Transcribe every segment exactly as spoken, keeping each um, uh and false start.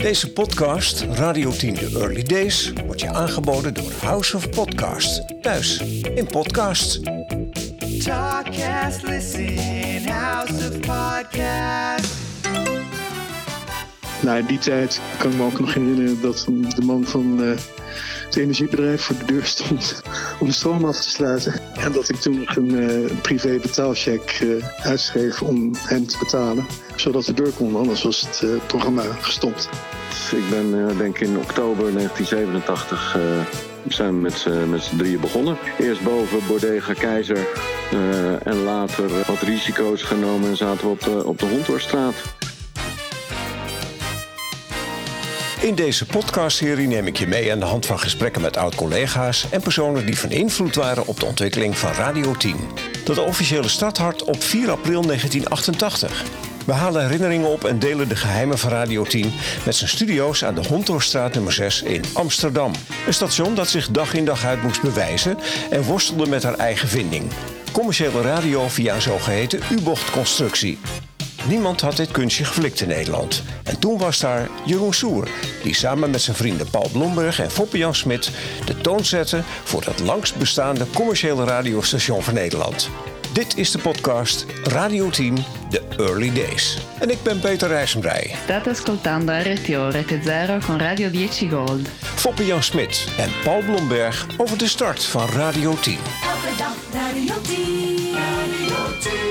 Deze podcast, Radio tien The Early Days, wordt je aangeboden door House of Podcasts. Thuis in podcasts. Talkcast, listen, House of Podcasts. Nou, in die tijd kan ik me ook nog herinneren dat de man van uh, het energiebedrijf voor de deur stond om de stroom af te sluiten. En dat ik toen nog een uh, privé betaalcheck uh, uitschreef om hem te betalen. Zodat we door konden, anders was het uh, programma gestopt. Ik ben uh, denk ik in oktober negentien zevenentachtig uh, zijn we met, uh, met z'n drieën begonnen. Eerst boven Bodega Keizer uh, en later wat risico's genomen en zaten we op de, op de Honthorststraat. In deze podcastserie neem ik je mee aan de hand van gesprekken met oud-collega's en personen die van invloed waren op de ontwikkeling van Radio tien. Dat officiële starthart op vier april negentien achtentachtig. We halen herinneringen op en delen de geheimen van Radio tien met zijn studio's aan de Honthorststraat nummer zes in Amsterdam. Een station dat zich dag in dag uit moest bewijzen en worstelde met haar eigen vinding. Commerciële radio via een zogeheten U-bochtconstructie. Niemand had dit kunstje geflikt in Nederland. En toen was daar Jeroen Soer, die samen met zijn vrienden Paul Blomberg en Foppe-Jan Smit de toon zette voor het langst bestaande commerciële radiostation van Nederland. Dit is de podcast Radio tien The Early Days. En ik ben Peter Rijsenbrij. State ascoltando R T O Rete Zero con Radio tien Gold. Foppe-Jan Smit en Paul Blomberg over de start van Radio tien. Elke dag Radio tien. Radio tien.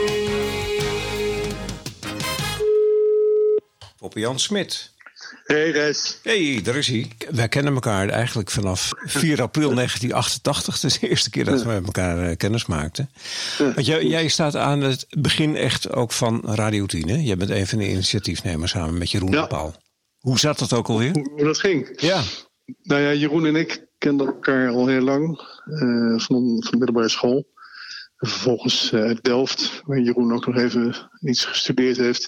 Foppe-Jan Smit. Hey Res. Hey, daar is hij. Wij kennen elkaar eigenlijk vanaf vier april negentien achtentachtig. Dat is de eerste keer dat we met elkaar uh, kennis maakten. Want jij, jij staat aan het begin echt ook van Radio tien, hè? Jij bent een van de initiatiefnemers samen met Jeroen ja. en Paul. Hoe zat dat ook alweer? Hoe, hoe dat ging? Ja. Nou ja, Jeroen en ik kenden elkaar al heel lang. Uh, van, van de middelbare school. En vervolgens uh, uit Delft, waar Jeroen ook nog even iets gestudeerd heeft.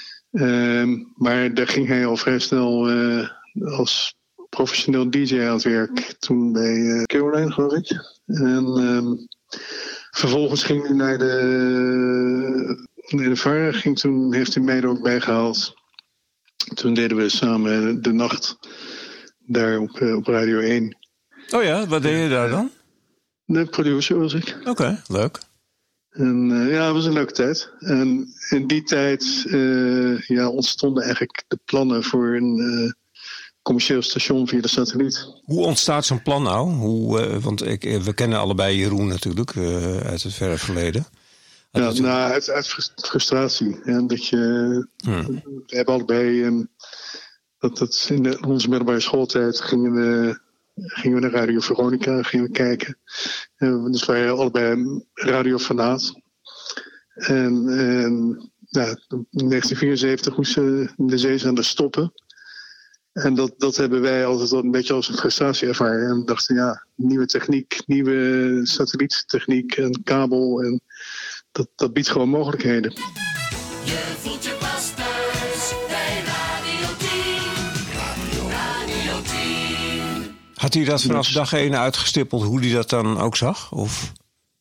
Uh, maar daar ging hij al vrij snel uh, als professioneel D J aan het werk. Toen bij uh, Caroline, geloof ik. En uh, vervolgens ging hij naar de, naar de V A R. Ging toen, heeft hij mij er ook bijgehaald. Toen deden we samen de nacht daar op, uh, op Radio één. Oh ja, wat deed je daar dan? De producer was ik. Oké, okay, leuk. En uh, ja, het was een leuke tijd. En in die tijd uh, ja, ontstonden eigenlijk de plannen voor een uh, commercieel station via de satelliet. Hoe ontstaat zo'n plan nou? Hoe, uh, want ik, we kennen allebei Jeroen natuurlijk uh, uit het verre verleden. Ja, het... nou, uit, uit frustratie. En dat je, hmm. We hebben allebei, um, dat, dat in, de, in onze middelbare schooltijd gingen we... Gingen we naar Radio Veronica, gingen we kijken. Uh, dus wij allebei radiofanaat. En, en ja, in negentien vierenzeventig moesten de zeezenders stoppen. En dat, dat hebben wij altijd wel een beetje als een frustratie ervaren. En we dachten, ja, nieuwe techniek, nieuwe satelliettechniek en kabel. En dat, dat biedt gewoon mogelijkheden. Je voelt je pas thuis bij Radio tien. Radio, Radio tien. Had hij dat vanaf dag één uitgestippeld, hoe hij dat dan ook zag? Of?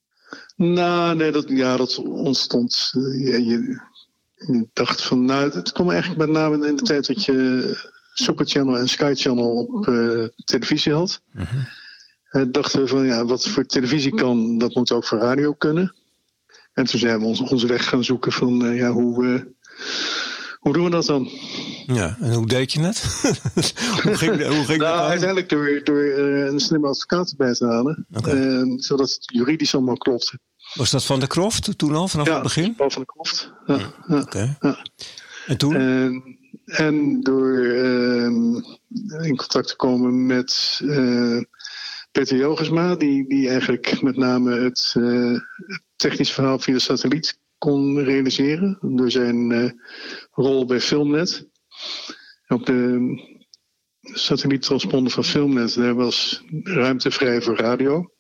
Nou, nee, dat, ja, dat ontstond. Uh, je, je, je dacht van, nou, het kwam eigenlijk met name in de tijd dat je Super Channel en Sky Channel op uh, televisie had. Uh-huh. Uh, dachten we van, ja, wat voor televisie kan, dat moet ook voor radio kunnen. En toen zijn we ons, onze weg gaan zoeken van, uh, ja, hoe, uh, hoe doen we dat dan? Ja, en hoe deed je het? hoe ging, hoe ging nou, dat uiteindelijk door, door uh, een slimme advocaat erbij te halen. Okay. Uh, zodat het juridisch allemaal klopte. Was dat Van der Kroft toen al, vanaf ja, het begin? Ja, Van der Kroft. Ja, ja, ja. Okay. Ja. En toen? En, en door uh, in contact te komen met uh, Peter Jogersma, die, die eigenlijk met name het, uh, het technisch verhaal via de satelliet kon realiseren. Door zijn uh, rol bij Filmnet. Op de satelliettransponder van Filmnet, daar was ruimte vrij voor radio.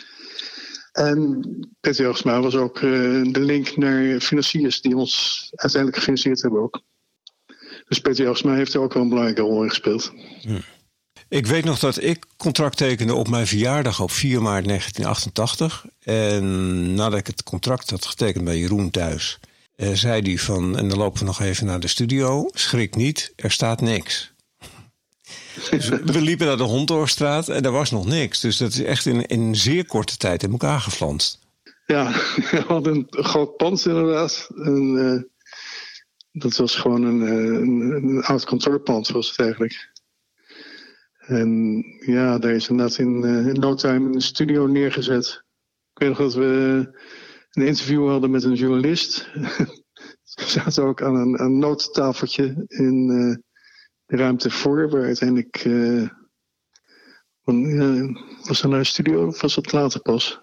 En Peter Jogersma was ook uh, de link naar financiers die ons uiteindelijk gefinancierd hebben ook. Dus Peter Jogersma heeft er ook wel een belangrijke rol in gespeeld. Hm. Ik weet nog dat ik contract tekende op mijn verjaardag op vier maart negentien achtentachtig. En nadat ik het contract had getekend bij Jeroen thuis, eh, zei hij van, en dan lopen we nog even naar de studio. Schrik niet, er staat niks. Dus we liepen naar de Honthorststraat en daar was nog niks. Dus dat is echt in, in een zeer korte tijd in elkaar geflanst. Ja, we hadden een groot pand inderdaad. En, uh, dat was gewoon een, een, een oud kantoorpand was het eigenlijk. En ja, daar is inderdaad in, uh, in no time een studio neergezet. Ik weet nog dat we een interview hadden met een journalist. We zaten ook aan een, aan een noodtafeltje in uh, de ruimte voor, waar uiteindelijk... Uh, van, uh, was er nou een studio of was dat later pas?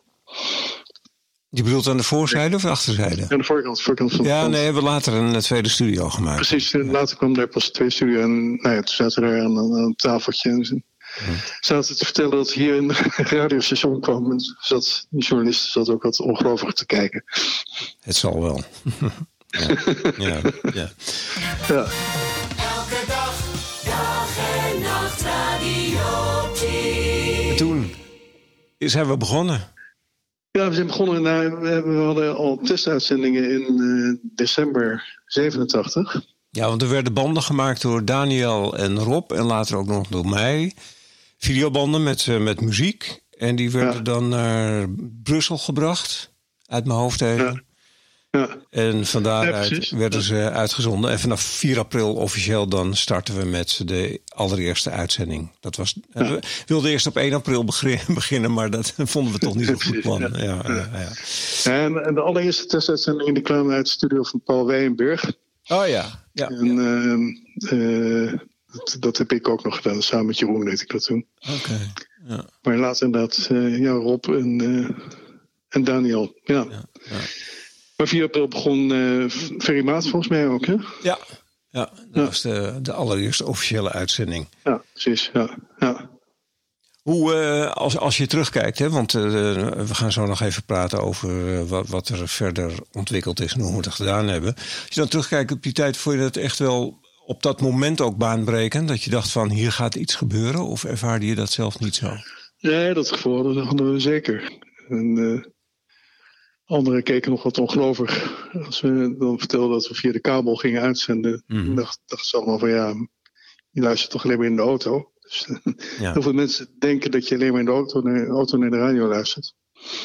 Je bedoelt aan de voorzijde of de achterzijde? Aan de voorkant, voorkant van Ja, pand. nee, we hebben later een tweede studio gemaakt. Precies, later kwam daar pas twee studio en nou ja, toen zaten we daar aan, aan een tafeltje en ze Hm. zaten te vertellen dat hier een radiostation kwam. En zat, die journalist zat ook wat ongelovig te kijken. Het zal wel. ja. Ja, ja. Ja. Elke dag, dag en nacht, Radio tien. En toen zijn we begonnen. Ja, we zijn begonnen. Nou, we, hebben, we hadden al testuitzendingen in uh, december zevenentachtig. Ja, want er werden banden gemaakt door Daniel en Rob en later ook nog door mij. Videobanden met, uh, met muziek. En die werden ja. dan naar Brussel gebracht. Uit mijn hoofd even. Ja. Ja. En van daaruit ja, werden ze uitgezonden. En vanaf vier april officieel dan starten we met de allereerste uitzending. Dat was, ja. We wilden eerst op één april beginnen, maar dat vonden we toch niet zo'n goed plan. Ja. Ja, ja. Ja, ja. En, en de allereerste testuitzendingen die kwamen uit de studio van Paul Weyenberg. Oh ja. ja, en, ja. Uh, uh, dat, dat heb ik ook nog gedaan. Samen met Jeroen deed ik dat toen. Oké. Okay. Ja. Maar later inderdaad, uh, ja, Rob en, uh, en Daniel. Ja. Ja, ja. Maar vier april begon uh, Ferry Maat volgens mij ook, hè? Ja, ja dat ja. was de, de allereerste officiële uitzending. Ja, precies. Ja, ja. Hoe, uh, als, als je terugkijkt, hè, want uh, we gaan zo nog even praten over uh, wat, wat er verder ontwikkeld is en hoe we het gedaan hebben. Als je dan terugkijkt op die tijd, vond je dat echt wel op dat moment ook baanbrekend? Dat je dacht van, hier gaat iets gebeuren? Of ervaarde je dat zelf niet zo? Nee, dat gevoel dat hadden we zeker. En uh, anderen keken nog wat ongelovig. Als we dan vertelden dat we via de kabel gingen uitzenden, mm-hmm. dacht, dacht ze allemaal van ja, je luistert toch alleen maar in de auto. Dus, ja. Heel veel mensen denken dat je alleen maar in de auto naar, auto naar de radio luistert.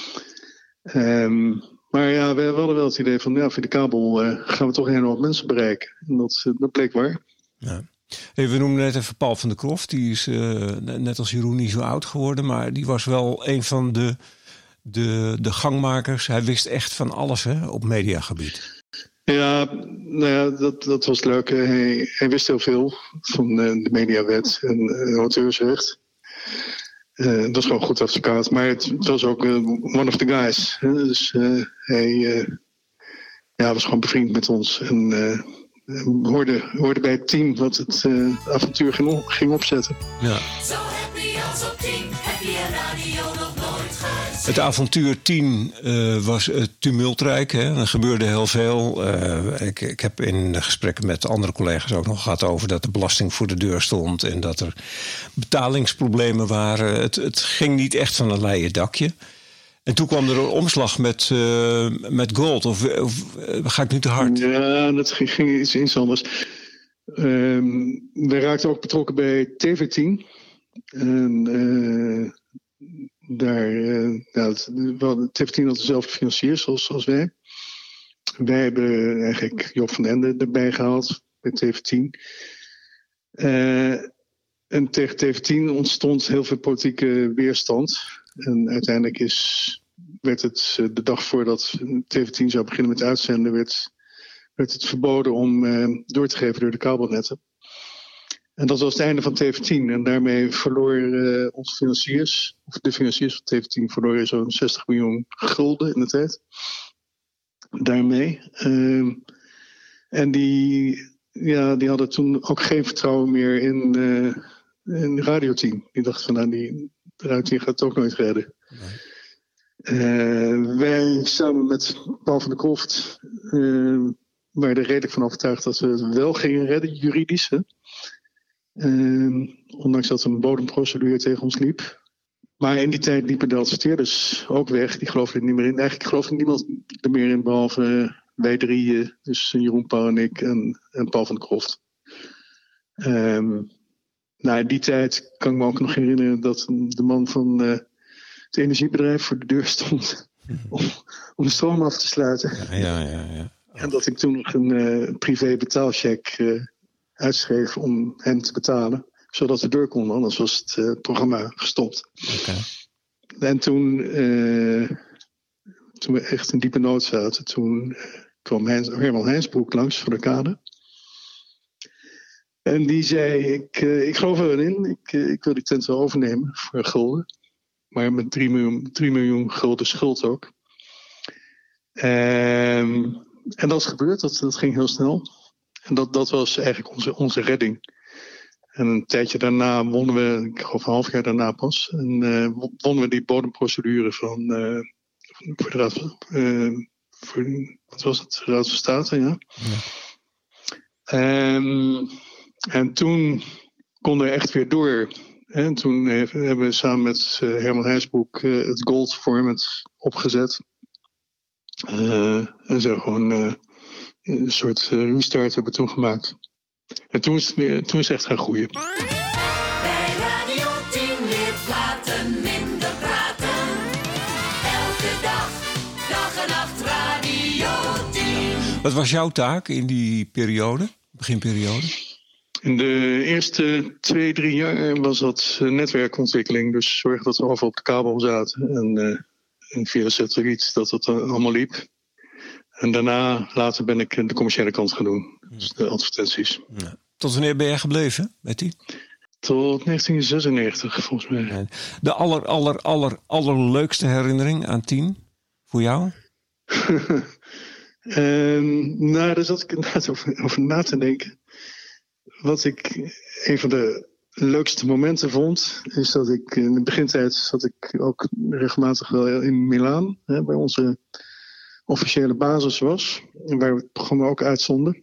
Um, maar ja, we hadden wel het idee van ja, via de kabel uh, gaan we toch een hele hoop mensen bereiken. En dat, uh, dat bleek waar. Ja. Hey, we noemden net even Paul van der Kroft. Die is uh, net als Jeroen niet zo oud geworden, maar die was wel een van de, de, de gangmakers. Hij wist echt van alles, hè, op mediagebied. Ja, nou ja, dat, dat was leuk. Hij, hij wist heel veel van uh, de mediawet en uh, auteursrecht. Uh, dat was gewoon goed advocaat. Maar het, het was ook uh, one of the guys. Hè? Dus uh, hij uh, ja, was gewoon bevriend met ons. En uh, hoorde, hoorde bij het team wat het uh, avontuur ging, op, ging opzetten. Ja. Zo happy als op tien, heb je radio nog nooit gezien. Het avontuur tien uh, was uh, tumultrijk. Hè? Er gebeurde heel veel. Uh, ik, ik heb in gesprekken met andere collega's ook nog gehad over dat de belasting voor de deur stond en dat er betalingsproblemen waren. Het, het ging niet echt van een leien dakje. En toen kwam er een omslag met, uh, met Gold. Of, of uh, ga ik nu te hard? Ja, dat ging, ging iets, iets anders. Um, we raakten ook betrokken bij T V tien. En uh, daar, uh, ja, T V tien had dezelfde financiers als, als wij. Wij hebben eigenlijk Job van den Ende erbij gehaald bij T V tien. Uh, en tegen T V tien ontstond heel veel politieke weerstand. En uiteindelijk is, werd het de dag voordat T V tien zou beginnen met uitzenden, werd, werd het verboden om uh, door te geven door de kabelnetten. En dat was het einde van T V tien. En daarmee verloor uh, onze financiers, of de financiers van T V tien, verloren zo'n zestig miljoen gulden in de tijd. Daarmee. Uh, en die, ja, die hadden toen ook geen vertrouwen meer in, uh, in Radio tien. Die dachten van, nou, die Radio tien gaat het ook nooit redden. Nee. Uh, wij samen met Paul van der Kroft uh, waren er redelijk van overtuigd dat we het wel gingen redden, juridisch. Hè? Uh, ondanks dat er een bodemprocedure tegen ons liep. Maar in die tijd liepen de adverteerders ook weg. Die geloofden er niet meer in. Eigenlijk geloofde niemand er meer in, behalve uh, wij drieën. Dus Jeroen, Paul en ik en, en Paul van der Kroft. Um, Nou, in die tijd kan ik me ook nog herinneren dat de man van uh, het energiebedrijf voor de deur stond om, om de stroom af te sluiten. Ja, ja, ja, ja. Oh. En dat ik toen nog een uh, privé betaalcheck uh, uitschreef om hem te betalen. Zodat de deur kon, anders was het uh, programma gestopt. Okay. En toen, uh, toen we echt in diepe nood zaten, toen uh, kwam Heinz, Herman Heinsbroek langs van de kade. En die zei, ik, uh, ik geloof erin, ik, uh, ik wil die tent wel overnemen voor gulden. Maar met drie miljoen, drie miljoen gulden schuld ook. Um, en dat is gebeurd, dat, dat ging heel snel. En dat, dat was eigenlijk onze, onze redding. En een tijdje daarna wonnen we, ik geloof een half jaar daarna pas, en uh, wonnen we die bodemprocedure van, uh, voor de Raad van, uh, voor, wat was het, de Raad van State, ja. ja. Um, en toen kon er echt weer door. En toen hebben we samen met uh, Herman Heinsbroek uh, het Gold Format opgezet. Uh, en zo gewoon uh, een soort uh, restart hebben we toen gemaakt. En toen is het, weer, toen is het echt gaan groeien. Bij Radio tien weer praten, minder praten. Elke dag, dag en nacht Radio tien. Wat was jouw taak in die periode, beginperiode? In de eerste twee, drie jaar was dat netwerkontwikkeling. Dus zorg dat we overal op de kabel zaten. En, uh, en via de satelliet dat het allemaal liep. En daarna, later ben ik de commerciële kant gaan doen. Dus de advertenties. Ja. Tot wanneer ben jij gebleven, Betty? Tot negentien zesennegentig, volgens mij. De aller, aller, aller, allerleukste herinnering aan tien voor jou? um, nou, daar zat ik inderdaad over, over na te denken. Wat ik een van de leukste momenten vond, is dat ik in de begintijd zat ik ook regelmatig wel in Milaan, hè, bij onze officiële basis was, waar we het programma ook uitzonden.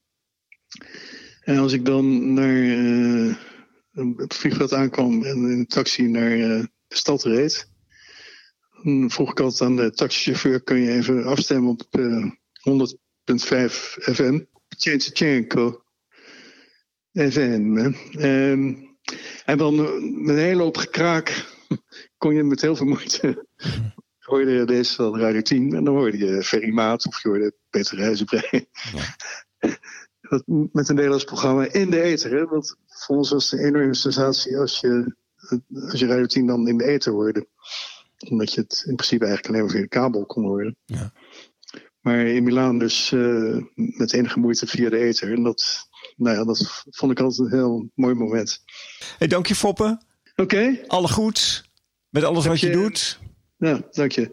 En als ik dan naar uh, het vliegveld aankwam en in een taxi naar uh, de stad reed, dan vroeg ik altijd aan de taxichauffeur, kun je even afstemmen op uh, honderd komma vijf F M? Tjentje F M. Um, en dan met een hele hoop gekraak kon je met heel veel moeite hoorde je deze van Radio tien en dan hoorde je Ferry Maat of je hoorde Peter Rijzenbrei. Ja. Met een Nederlands programma in de ether. Hè? Want voor ons was het een enorme sensatie als je, als je Radio tien dan in de ether hoorde. Omdat je het in principe eigenlijk alleen maar via de kabel kon horen. Ja. Maar in Milaan dus uh, met enige moeite via de ether. En dat, nou ja, dat vond ik altijd een heel mooi moment. Hey, dank je, Foppe. Oké. Okay. Alle goed met alles dank wat je, je doet. Ja, dank je.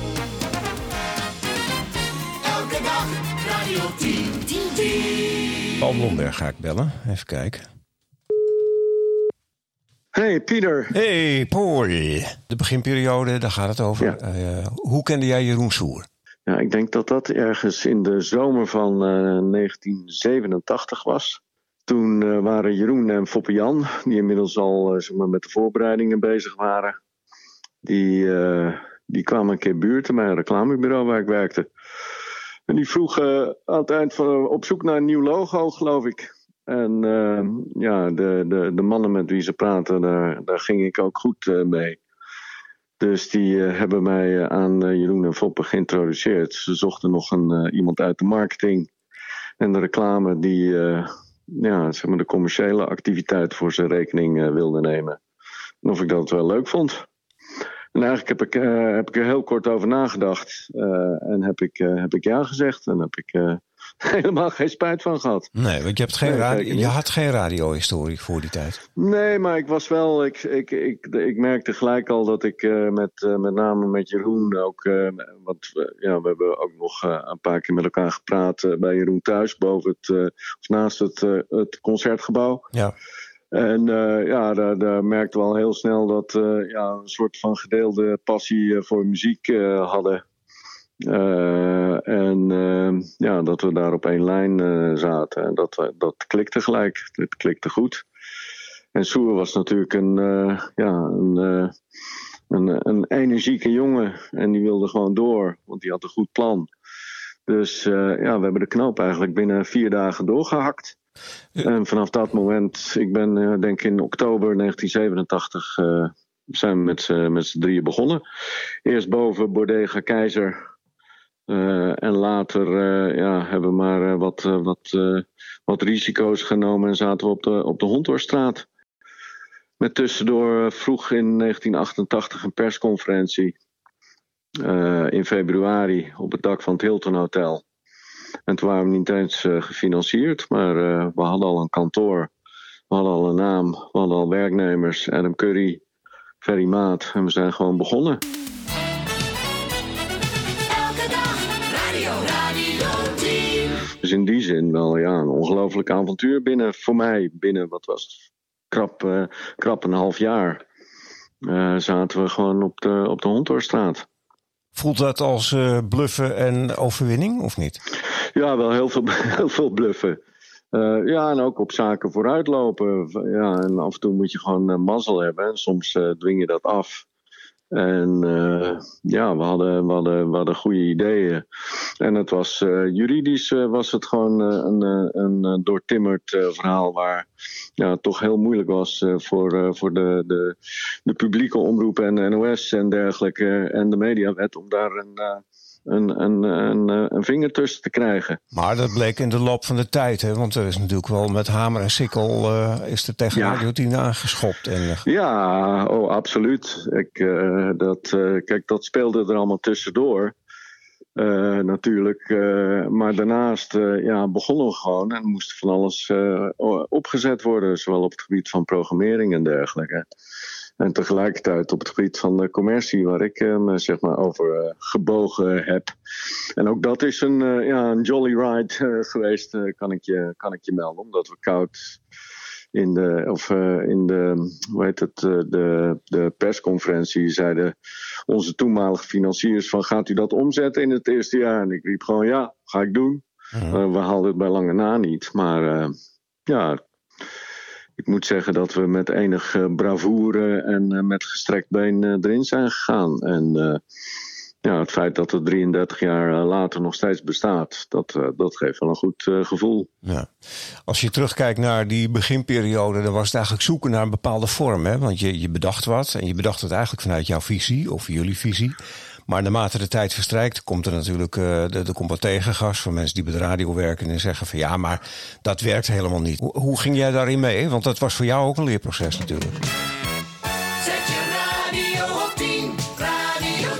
Elke dag Radio tien, tien, tien. Paul Blomberg ga ik bellen. Even kijken. Hey, Pieter. Hey, Paul. De beginperiode, daar gaat het over. Ja. Uh, hoe kende jij Jeroen Soer? Ja, ik denk dat dat ergens in de zomer van uh, negentien zevenentachtig was. Toen uh, waren Jeroen en Foppe Jan, die inmiddels al uh, zeg maar, met de voorbereidingen bezig waren. Die, uh, die kwamen een keer buurten bij een reclamebureau waar ik werkte. En die vroegen aan het eind van, op zoek naar een nieuw logo, geloof ik. En uh, ja, de, de, de mannen met wie ze praten, daar, daar ging ik ook goed uh, mee. Dus die uh, hebben mij uh, aan uh, Jeroen en Foppe geïntroduceerd. Ze zochten nog een, uh, iemand uit de marketing en de reclame die uh, ja, zeg maar de commerciële activiteit voor zijn rekening uh, wilde nemen. En of ik dat wel leuk vond. En eigenlijk heb ik, uh, heb ik er heel kort over nagedacht. Uh, en heb ik, uh, heb ik ja gezegd. En heb ik uh, helemaal geen spijt van gehad. Nee, want je, hebt geen nee, radio, je had geen radiohistorie voor die tijd. Nee, maar ik was wel... Ik, ik, ik, ik merkte gelijk al dat ik uh, met, uh, met name met Jeroen ook... Uh, want uh, ja, we hebben ook nog uh, een paar keer met elkaar gepraat uh, bij Jeroen thuis. Boven het, uh, of naast het, uh, het concertgebouw. Ja. En uh, ja, daar, daar merkten we al heel snel dat we uh, ja, een soort van gedeelde passie uh, voor muziek uh, hadden. Uh, en uh, ja, dat we daar op één lijn uh, zaten. En dat, uh, dat klikte gelijk. Het klikte goed. En Soer was natuurlijk een, uh, ja, een, uh, een, een energieke jongen. En die wilde gewoon door, want die had een goed plan. Dus uh, ja, we hebben de knoop eigenlijk binnen vier dagen doorgehakt. Ja. En vanaf dat moment, ik ben uh, denk in oktober negentien zevenentachtig... Uh, zijn we met, uh, met z'n drieën begonnen. Eerst boven Bodega Keizer. Uh, en later uh, ja, hebben we maar uh, wat, uh, wat, uh, wat risico's genomen en zaten we op de, op de Honthorststraat. Met tussendoor uh, vroeg in negentien achtentachtig een persconferentie. Uh, in februari op het dak van het Hilton Hotel. En toen waren we niet eens uh, gefinancierd, maar uh, we hadden al een kantoor. We hadden al een naam, we hadden al werknemers. Adam Curry, Ferry Maat. En we zijn gewoon begonnen. Elke dag radio, radio tien. Dus in die zin wel ja, een ongelooflijk avontuur binnen, voor mij, binnen wat was het, krap, uh, krap een half jaar. Uh, zaten we gewoon op de, op de Honthorststraat. Voelt dat als uh, bluffen en overwinning, of niet? Ja, wel heel veel, heel veel bluffen. Uh, ja, en ook op zaken vooruitlopen. Ja, en af en toe moet je gewoon uh, mazzel hebben. En soms uh, dwing je dat af. En uh, ja, we hadden, we, hadden, we hadden goede ideeën. En het was uh, juridisch uh, was het gewoon uh, een, uh, een uh, doortimmerd uh, verhaal waar ja, het toch heel moeilijk was uh, voor, uh, voor de, de, de publieke omroepen en de N O S en dergelijke uh, en de mediawet om daar een, uh, een, een, een, een vinger tussen te krijgen. Maar dat bleek in de loop van de tijd, hè? Want er is natuurlijk wel met hamer en sikkel uh, is er tegen ja. Radio tien aangeschopt. En, uh... Ja, oh, absoluut. Ik, uh, dat, uh, kijk, dat speelde er allemaal tussendoor. Uh, natuurlijk. Uh, maar daarnaast uh, ja, begonnen we gewoon en moest van alles uh, opgezet worden. Zowel op het gebied van programmering en dergelijke. En tegelijkertijd op het gebied van de commercie, waar ik uh, me zeg maar over uh, gebogen heb. En ook dat is een, uh, ja, een jolly ride uh, geweest, uh, kan, ik je, kan ik je melden. Omdat we koud in de, of, uh, in de, hoe heet het, uh, de, de persconferentie zeiden onze toenmalige financiers van gaat u dat omzetten in het eerste jaar? En ik riep gewoon ja, ga ik doen. Uh, we haalden het bij lange na niet, maar uh, ja... Ik moet zeggen dat we met enig uh, bravoure en uh, met gestrekt been uh, erin zijn gegaan. En uh, ja, het feit dat het drieëndertig jaar uh, later nog steeds bestaat, dat, uh, dat geeft wel een goed uh, gevoel. Ja. Als je terugkijkt naar die beginperiode, dan was het eigenlijk zoeken naar een bepaalde vorm. Hè? Want je, je bedacht wat en je bedacht het eigenlijk vanuit jouw visie of jullie visie. Maar naarmate de tijd verstrijkt, komt er natuurlijk uh, er, er komt wat tegengas van mensen die bij de radio werken en zeggen van ja, maar dat werkt helemaal niet. Hoe, hoe ging jij daarin mee? Want dat was voor jou ook een leerproces natuurlijk. Zet je radio op tien, radio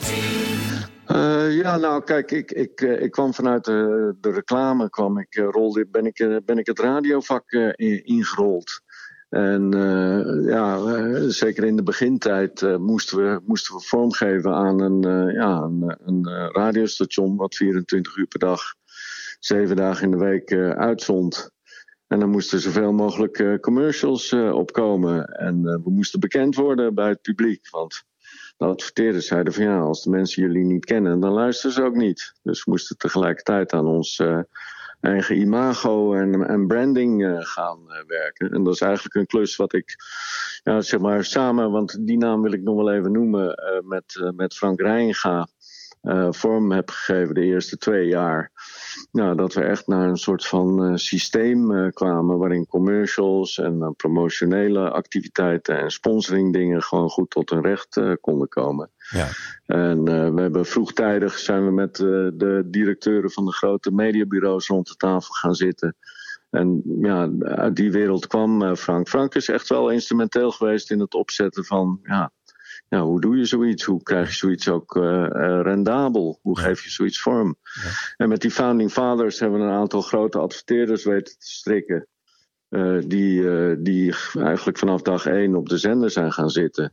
tien. Uh, ja, nou kijk, ik, ik, uh, ik kwam vanuit de, de reclame, kwam ik, uh, rolde, ben, ik, uh, ben ik het radiovak uh, ingerold. En uh, ja, uh, zeker in de begintijd uh, moesten, we, moesten we vormgeven aan een, uh, ja, een, een uh, radiostation wat vierentwintig uur per dag, zeven dagen in de week uh, uitzond. En dan moesten zoveel mogelijk uh, commercials uh, opkomen. En uh, we moesten bekend worden bij het publiek. Want de adverteerders zeiden van ja, als de mensen jullie niet kennen, dan luisteren ze ook niet. Dus we moesten tegelijkertijd aan ons... Uh, eigen imago en, en branding uh, gaan uh, werken. En dat is eigenlijk een klus wat ik, ja, zeg maar, samen, want die naam wil ik nog wel even noemen, uh, met, uh, met Frank Rijnga uh, vorm heb gegeven de eerste twee jaar. Nou, dat we echt naar een soort van uh, systeem uh, kwamen waarin commercials en uh, promotionele activiteiten en sponsoring dingen gewoon goed tot hun recht uh, konden komen. Ja. En uh, we hebben vroegtijdig zijn we met uh, de directeuren van de grote mediabureaus rond de tafel gaan zitten. En ja, uit die wereld kwam uh, Frank. Frank is echt wel instrumenteel geweest in het opzetten van ja, ja, hoe doe je zoiets? Hoe krijg je zoiets ook uh, uh, rendabel? Hoe geef je zoiets vorm? Ja. En met die founding fathers hebben we een aantal grote adverteerders weten te strikken. Uh, die, uh, die eigenlijk vanaf dag één op de zender zijn gaan zitten.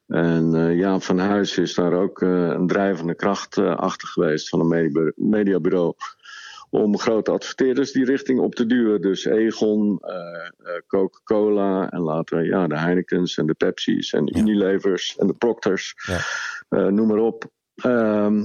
En uh, Jaap van Huis is daar ook uh, een drijvende kracht uh, achter geweest van een mediabureau, mediabureau. Om grote adverteerders die richting op te duwen. Dus Egon, uh, uh, Coca-Cola en later ja, de Heinekens en de Pepsi's en de ja. Unilevers en de Procters. Ja. Uh, noem maar op. Um,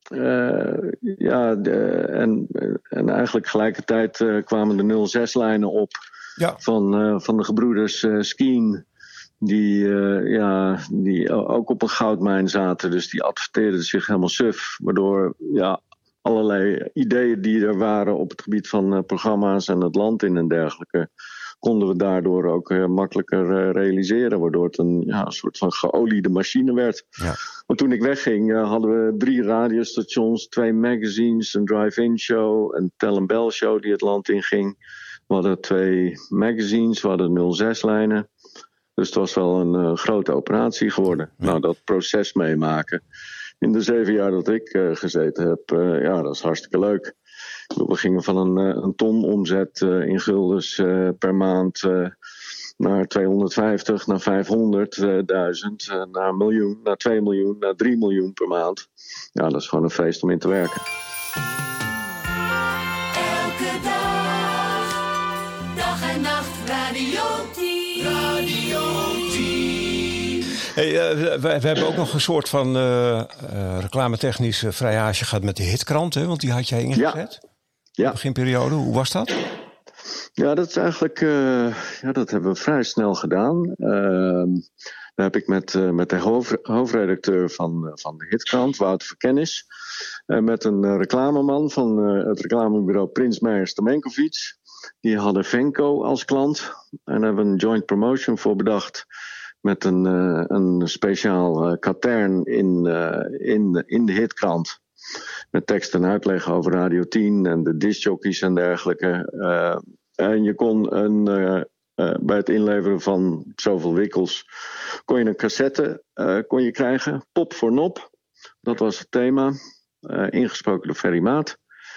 uh, ja, de, en, en eigenlijk gelijkertijd uh, kwamen de nul zes lijnen op ja. van, uh, van de gebroeders uh, Skeen. Die, uh, ja, die ook op een goudmijn zaten. Dus die adverteerden zich helemaal suf. Waardoor ja, allerlei ideeën die er waren op het gebied van uh, programma's en het land in en dergelijke, konden we daardoor ook uh, makkelijker uh, realiseren, waardoor het een, ja, een soort van geoliede machine werd. Ja. Want toen ik wegging uh, hadden we drie radiostations, twee magazines, een drive-in show, een Tell and Bell show die het land inging. We hadden twee magazines, we hadden nul zes lijnen. Dus het was wel een uh, grote operatie geworden. Ja. Nou, dat proces meemaken in de zeven jaar dat ik uh, gezeten heb, uh, ja, dat is hartstikke leuk. We gingen van een, een ton omzet uh, in guldens uh, per maand uh, naar tweehonderdvijftig, naar vijfhonderdduizend, uh, naar een miljoen, naar twee miljoen, naar drie miljoen per maand. Ja, dat is gewoon een feest om in te werken. Elke dag, dag en nacht, Radio tien. Radio tien. Hey, uh, we, we hebben ook nog een soort van uh, uh, reclametechnisch uh, vrijage gehad met de hitkrant, hè? Want die had jij ingezet. Ja. Ja. Beginperiode, hoe was dat? Ja, dat is eigenlijk, uh, ja, dat hebben we vrij snel gedaan. Uh, daar heb ik met, uh, met de hoofd, hoofdredacteur van, uh, van de hitkrant, Wouter Verkennis, uh, met een uh, reclameman van uh, het reclamebureau Prins Meijer Stamenkovic. Die hadden Venco als klant en daar hebben we een joint promotion voor bedacht met een, uh, een speciaal uh, katern in, uh, in, in de hitkrant. Met tekst en uitleg over Radio tien en de discjockeys en dergelijke. Uh, en je kon een, uh, uh, bij het inleveren van zoveel wikkels kon je een cassette uh, kon je krijgen. Pop voor Nop, dat was het thema. Uh, ingesproken door Ferry Maat.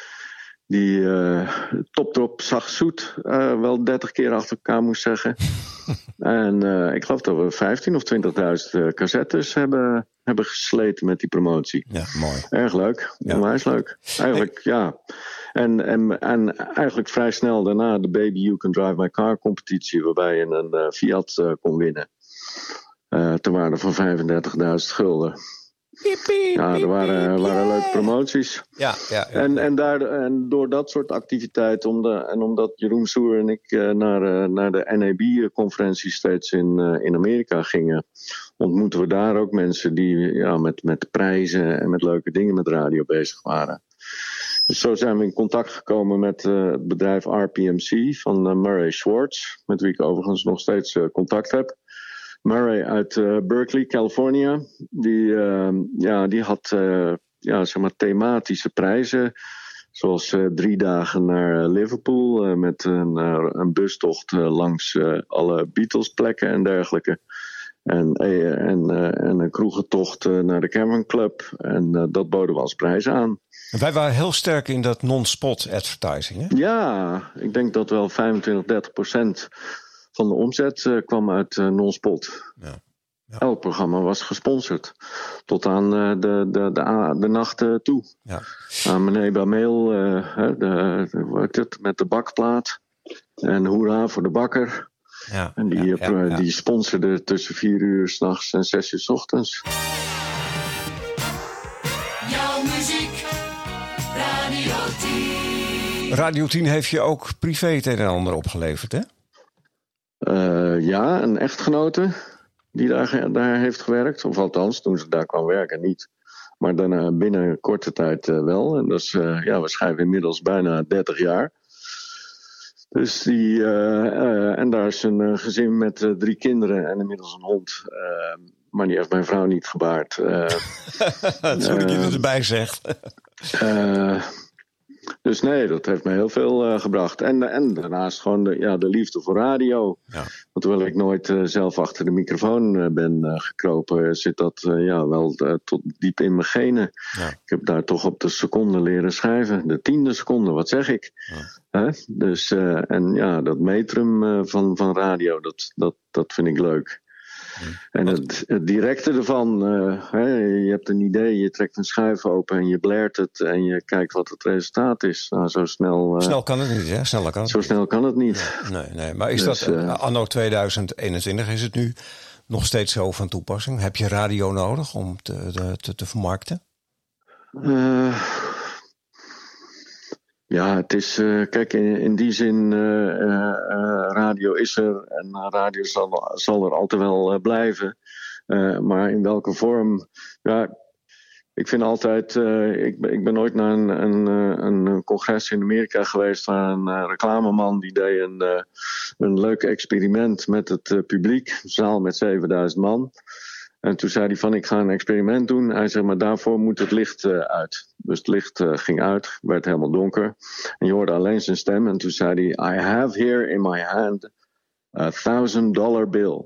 Die uh, top erop zacht zoet uh, wel dertig keer achter elkaar moest zeggen. En uh, ik geloof dat we vijftien of twintigduizend uh, cassettes hebben, hebben gesleten met die promotie. Ja, mooi. Erg leuk. Ja. Onwijs leuk. Eigenlijk, hey. ja. En, en, en eigenlijk vrij snel daarna de Baby You Can Drive My Car competitie, waarbij je een uh, Fiat uh, kon winnen. Uh, ter waarde van vijfendertigduizend gulden. Piep, piep, ja, er waren, waren leuke promoties. Ja, ja, ja. En, en, daar, en door dat soort activiteiten, om de, en omdat Jeroen Soer en ik uh, naar, uh, naar de N A B-conferentie steeds in, uh, in Amerika gingen, ontmoeten we daar ook mensen die ja, met, met prijzen en met leuke dingen met radio bezig waren. Dus zo zijn we in contact gekomen met uh, het bedrijf R P M C van uh, Murray Schwartz, met wie ik overigens nog steeds uh, contact heb. Murray uit uh, Berkeley, California, die, uh, ja, die had uh, ja, zeg maar thematische prijzen. Zoals uh, drie dagen naar Liverpool uh, met een, uh, een bustocht uh, langs uh, alle Beatles-plekken en dergelijke. En, uh, en, uh, en een kroegentocht uh, naar de Cavern Club. En uh, dat boden we als prijs aan. Wij waren heel sterk in dat non-spot advertising, hè? Ja, ik denk dat wel vijfentwintig, dertig procent van de omzet uh, kwam uit uh, non-spot. Ja. Ja. Elk programma was gesponsord. Tot aan uh, de, de, de, de nacht uh, toe. Ja. Aan meneer Bameel, uh, de, de, de, met de bakplaat. En hoera voor de bakker. Ja. En die, ja, ja, ja. die sponsorde tussen vier uur 's nachts en zes uur 's ochtends. Jouw muziek, Radio tien. Radio tien heeft je ook privé het een en ander opgeleverd, hè? Uh, ja, een echtgenote die daar, daar heeft gewerkt. Of althans, toen ze daar kwam werken niet. Maar daarna binnen korte tijd uh, wel. En dat is, uh, ja, we schrijven inmiddels bijna dertig jaar. Dus die, uh, uh, en daar is een uh, gezin met uh, drie kinderen en inmiddels een hond. Uh, maar die heeft mijn vrouw niet gebaard. Uh, dat is goed dat je het erbij zegt. uh, Dus nee, dat heeft me heel veel uh, gebracht. En, en daarnaast gewoon de, ja, de liefde voor radio. Ja. Want terwijl ik nooit uh, zelf achter de microfoon uh, ben uh, gekropen, zit dat uh, ja, wel uh, tot diep in mijn genen. Ja. Ik heb daar toch op de seconde leren schrijven. De tiende seconde, wat zeg ik? Ja. Huh? Dus, uh, en ja, dat metrum uh, van, van radio, dat, dat, dat vind ik leuk. En het, het directe ervan, uh, hè, je hebt een idee, je trekt een schuif open en je blert het en je kijkt wat het resultaat is. Nou, zo snel... Uh, snel kan het niet, hè? Sneller kan het zo niet. snel kan het niet. Nee, nee. Maar is dus, dat, uh, anno tweeduizend eenentwintig is het nu nog steeds zo van toepassing? Heb je radio nodig om te, te, te, te vermarkten? Uh, Ja, het is, uh, kijk, in, in die zin, uh, uh, radio is er en uh, radio zal, zal er altijd wel uh, blijven. Uh, maar in welke vorm, ja, Ik vind altijd, uh, ik, ben, ik ben nooit naar een, een, een congres in Amerika geweest waar een uh, reclameman die deed een, uh, een leuk experiment met het uh, publiek, een zaal met zevenduizend man. En toen zei hij van, ik ga een experiment doen. Hij zei, maar daarvoor moet het licht uh, uit. Dus het licht uh, ging uit, werd helemaal donker. En je hoorde alleen zijn stem. En toen zei hij, I have here in my hand a thousand dollar bill.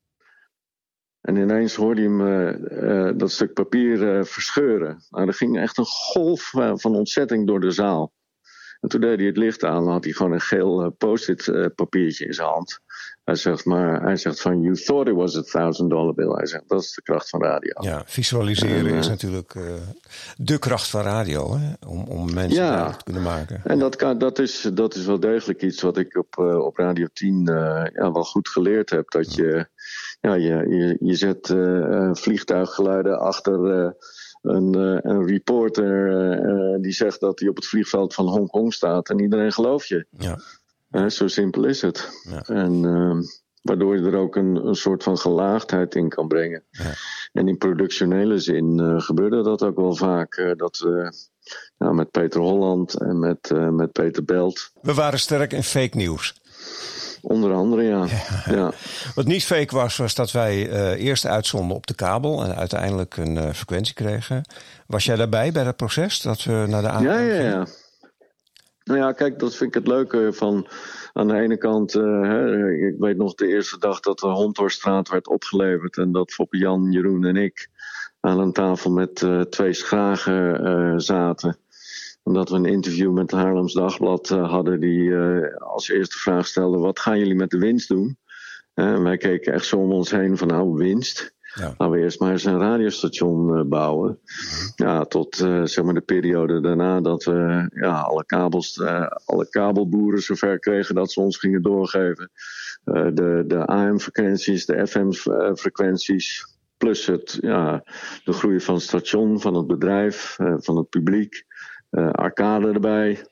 En ineens hoorde je hem uh, uh, dat stuk papier uh, verscheuren. Nou, er ging echt een golf uh, van ontzetting door de zaal. En toen deed hij het licht aan, dan had hij gewoon een geel uh, post-it uh, papiertje in zijn hand. Hij zegt, maar, hij zegt van, you thought it was a thousand dollar bill. Hij zegt, dat is de kracht van radio. Ja, visualiseren en, uh, is natuurlijk uh, de kracht van radio, hè? Om, om mensen ja, te kunnen maken. En dat, kan, dat, is, dat is wel degelijk iets wat ik op, uh, op Radio tien uh, ja, wel goed geleerd heb. Dat je, ja, je, je, je zet uh, vliegtuiggeluiden achter... Uh, Een, uh, een reporter uh, uh, die zegt dat hij op het vliegveld van Hongkong staat en iedereen gelooft je. Ja. Uh, zo simpel is het. Ja. En uh, waardoor je er ook een, een soort van gelaagdheid in kan brengen. Ja. En in productionele zin uh, gebeurde dat ook wel vaak. Uh, dat we nou, met Peter Holland en met, uh, met Peter Belt. We waren sterk in fake nieuws. Onder andere, ja. ja. ja. Wat niet fake was, was dat wij uh, eerst uitzonden op de kabel en uiteindelijk een uh, frequentie kregen. Was jij daarbij bij dat proces, dat we naar de aanvang ja, ja, ja. Nou ja, kijk, dat vind ik het leuke van... Aan de ene kant, uh, hè, ik weet nog de eerste dag dat de Honthorststraat werd opgeleverd... en dat Foppe Jan, Jeroen en ik aan een tafel met uh, twee schragen uh, zaten... Omdat we een interview met het Haarlems Dagblad uh, hadden... die uh, als eerste vraag stelde... wat gaan jullie met de winst doen? Uh, en wij keken echt zo om ons heen van... nou, winst? Ja. Laten we eerst maar eens een radiostation uh, bouwen. Ja, ja tot uh, zeg maar de periode daarna... dat we ja, alle, kabels, uh, alle kabelboeren zover kregen... dat ze ons gingen doorgeven. Uh, de, de A M-frequenties, de F M-frequenties... plus het, ja, de groei van het station, van het bedrijf, uh, van het publiek... Uh, arcade erbij.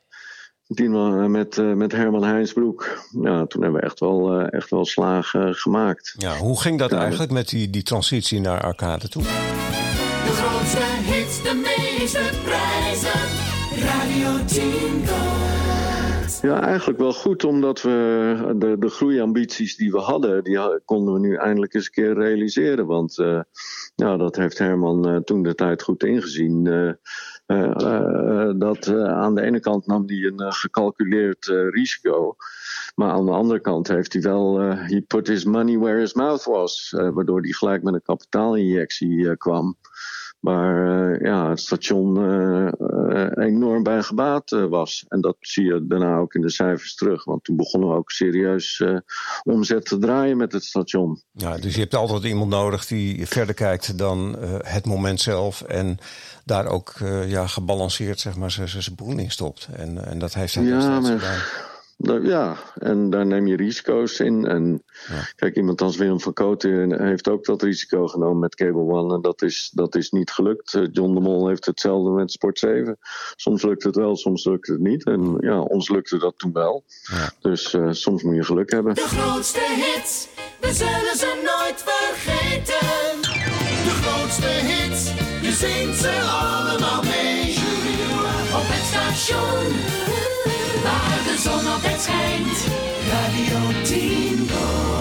Toen met, uh, met Herman Heinsbroek. Ja, toen hebben we echt wel, uh, echt wel slagen gemaakt. Ja, hoe ging dat ja, eigenlijk met die, die transitie naar arcade toe? De grootste hits, de meeste prijzen. Radio tien Gold. Ja, eigenlijk wel goed, omdat we de, de groeiambities die we hadden... die konden we nu eindelijk eens een keer realiseren. Want uh, ja, dat heeft Herman uh, toen de tijd goed ingezien... Uh, Uh, uh, dat uh, aan de ene kant nam hij een uh, gecalculeerd uh, risico. Maar aan de andere kant heeft hij wel... Uh, he put his money where his mouth was. Uh, waardoor hij gelijk met een kapitaalinjectie uh, kwam. Waar uh, ja, het station uh, uh, enorm bij gebaat uh, was. En dat zie je daarna ook in de cijfers terug. Want toen begonnen we ook serieus uh, omzet te draaien met het station. Ja, dus je hebt altijd iemand nodig die verder kijkt dan uh, het moment zelf. En daar ook uh, ja, gebalanceerd zeg maar, zijn boel in stopt. En, en dat heeft hij ja, steeds gedaan. Ja, en daar neem je risico's in. En ja. Kijk, iemand als Willem van Kooten heeft ook dat risico genomen met Cable One. En dat is, dat is niet gelukt. John de Mol heeft hetzelfde met Sport zeven. Soms lukt het wel, soms lukt het niet. En ja, ons lukte dat toen wel. Ja. Dus uh, soms moet je geluk hebben. De grootste hits, we zullen ze nooit vergeten. De grootste hits, je zingt ze allemaal mee. Op het station, waar de zon altijd schijnt. Radio tien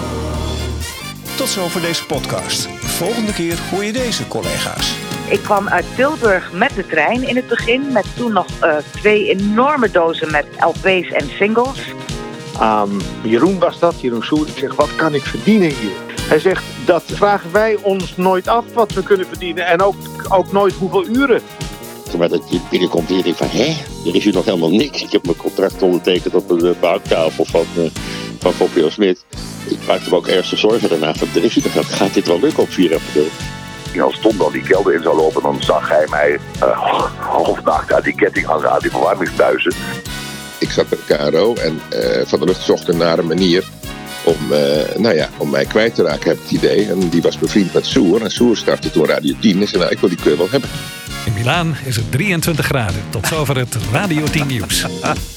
Gold. Tot zo voor deze podcast. Volgende keer hoor je deze collega's. Ik kwam uit Tilburg met de trein in het begin. Met toen nog uh, twee enorme dozen met L P's en singles. Aan Jeroen was dat, Jeroen Soer. Ik zeg, wat kan ik verdienen hier? Hij zegt, dat vragen wij ons nooit af wat we kunnen verdienen. En ook, ook nooit hoeveel uren. Maar dat je binnenkomt en je denkt van, hé, er is hier nog helemaal niks. Ik heb mijn contract ondertekend op de buiktafel van, uh, van Foppe Smit. Ik maakte me ook ernstig zorgen daarna van, er is hier nog, gaat dit wel lukken op vier april? Als Tom dan die kelder in zou lopen, dan zag hij mij uh, halfnacht uit die ketting hangen aan die verwarmingsbuizen. Ik zat bij de K R O en uh, Van der Lucht zocht naar een manier om, uh, nou ja, om mij kwijt te raken, heb ik het idee. En die was bevriend met Soer. En Soer startte toen Radio tien en zei, nou, ik wil die keur wel hebben. In Milaan is het drieëntwintig graden. Tot zover het Radio tien Nieuws.